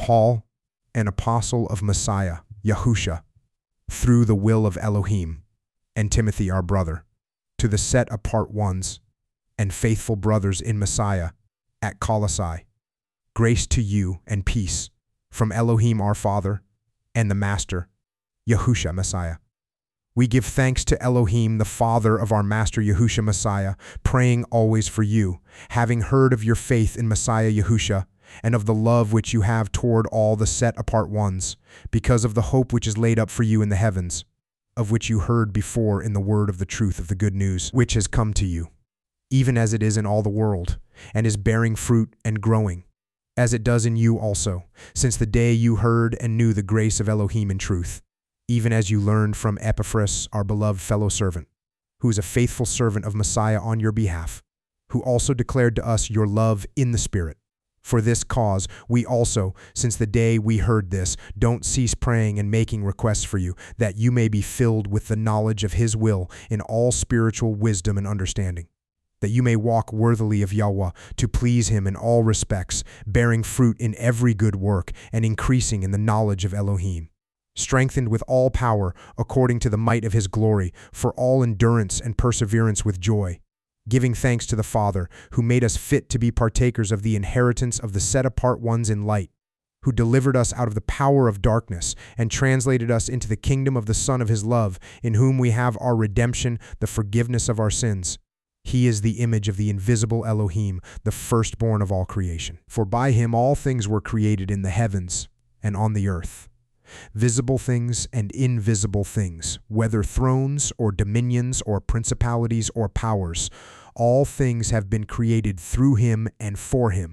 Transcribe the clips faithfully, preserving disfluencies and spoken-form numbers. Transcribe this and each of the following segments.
Paul, an apostle of Messiah, Yahusha, through the will of Elohim, and Timothy our brother, to the set-apart ones and faithful brothers in Messiah at Colossae, grace to you and peace from Elohim our Father and the Master, Yahusha Messiah. We give thanks to Elohim, the Father of our Master Yahusha Messiah, praying always for you, having heard of your faith in Messiah Yahusha, and of the love which you have toward all the set-apart ones, because of the hope which is laid up for you in the heavens, of which you heard before in the word of the truth of the good news, which has come to you, even as it is in all the world, and is bearing fruit and growing, as it does in you also, since the day you heard and knew the grace of Elohim in truth, even as you learned from Epaphras, our beloved fellow servant, who is a faithful servant of Messiah on your behalf, who also declared to us your love in the Spirit. For this cause, we also, since the day we heard this, don't cease praying and making requests for you, that you may be filled with the knowledge of His will in all spiritual wisdom and understanding, that you may walk worthily of Yahweh, to please Him in all respects, bearing fruit in every good work, and increasing in the knowledge of Elohim, strengthened with all power according to the might of His glory, for all endurance and perseverance with joy, giving thanks to the Father, who made us fit to be partakers of the inheritance of the set-apart ones in light, who delivered us out of the power of darkness and translated us into the kingdom of the Son of His love, in whom we have our redemption, the forgiveness of our sins. He is the image of the invisible Elohim, the firstborn of all creation. For by Him all things were created in the heavens and on the earth, visible things and invisible things, whether thrones or dominions or principalities or powers. All things have been created through Him and for Him.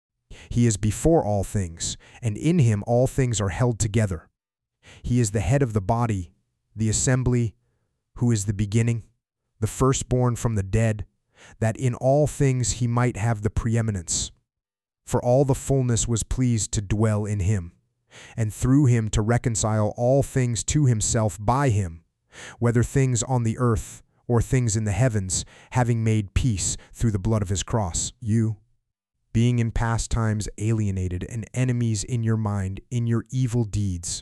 He is before all things, and in Him all things are held together. He is the head of the body, the assembly, who is the beginning, the firstborn from the dead, that in all things He might have the preeminence. For all the fullness was pleased to dwell in Him, and through Him to reconcile all things to Himself by Him, whether things on the earth or things in the heavens, having made peace through the blood of His cross. You, being in past times alienated and enemies in your mind in your evil deeds,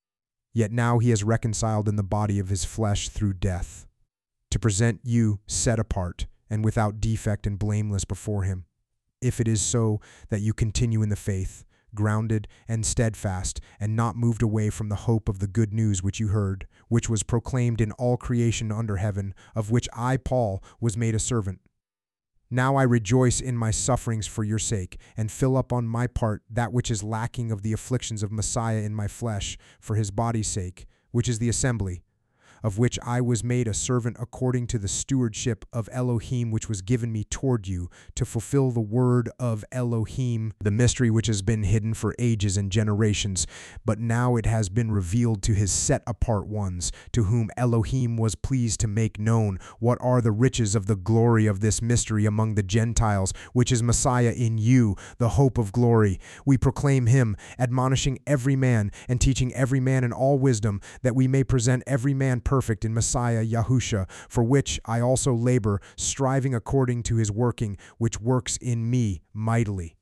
yet now He has reconciled in the body of His flesh through death, to present you set apart and without defect and blameless before Him, if it is so that you continue in the faith, grounded and steadfast, and not moved away from the hope of the good news which you heard, which was proclaimed in all creation under heaven, of which I, Paul, was made a servant. Now I rejoice in my sufferings for your sake, and fill up on my part that which is lacking of the afflictions of Messiah in my flesh, for His body's sake, which is the assembly, of which I was made a servant according to the stewardship of Elohim which was given me toward you, to fulfill the word of Elohim, the mystery which has been hidden for ages and generations, but now it has been revealed to His set-apart ones, to whom Elohim was pleased to make known what are the riches of the glory of this mystery among the Gentiles, which is Messiah in you, the hope of glory. We proclaim Him, admonishing every man and teaching every man in all wisdom, that we may present every man perfect in Messiah Yahusha, for which I also labor, striving according to His working, which works in me mightily.